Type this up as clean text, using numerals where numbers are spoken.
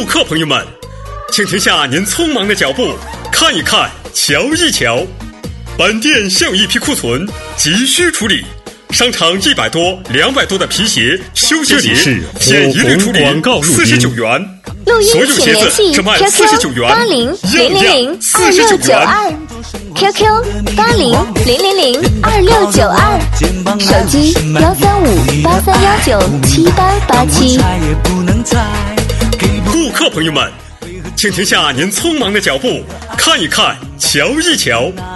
顾客朋友们，请停下您匆忙的脚步，看一看，瞧一瞧。本店现有一批库存，急需处理。商场100多、200多的皮鞋、休闲鞋，现一律处理49元。 录音所有请联系鞋子只卖 QQ 49元 80002692 QQ 80002692，手机13583197887。 顾客朋友们，请停下您匆忙的脚步，看一看，瞧一瞧。